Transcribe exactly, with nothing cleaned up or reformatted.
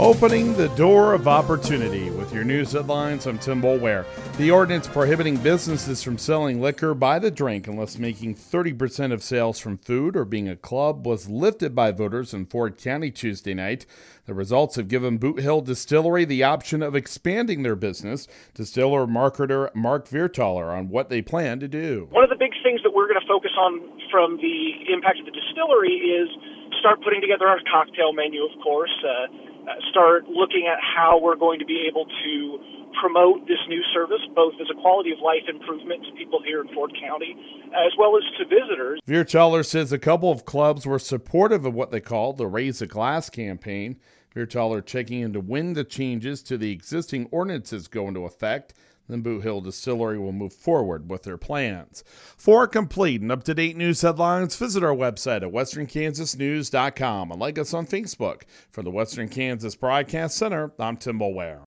Opening the door of opportunity with your news headlines. I'm Tim Boulware. The ordinance prohibiting businesses from selling liquor by the drink unless making thirty percent of sales from food or being a club was lifted by voters in Ford County Tuesday night. The results have given Boot Hill Distillery the option of expanding their business. Distiller marketer Mark Viertaler on what they plan to do. One of the big things that we're going to focus on from the impact of the distillery is start putting together our cocktail menu, of course, uh, uh, start looking at how we're going to be able to promote this new service, both as a quality of life improvement to people here in Ford County, as well as to visitors. Viertaler says a couple of clubs were supportive of what they call the Raise a Glass campaign. Viertaler checking into when the changes to the existing ordinances go into effect. Then Boot Hill Distillery will move forward with their plans. For complete and up-to-date news headlines, visit our website at western kansas news dot com and like us on Facebook. For the Western Kansas Broadcast Center, I'm Tim Boulware.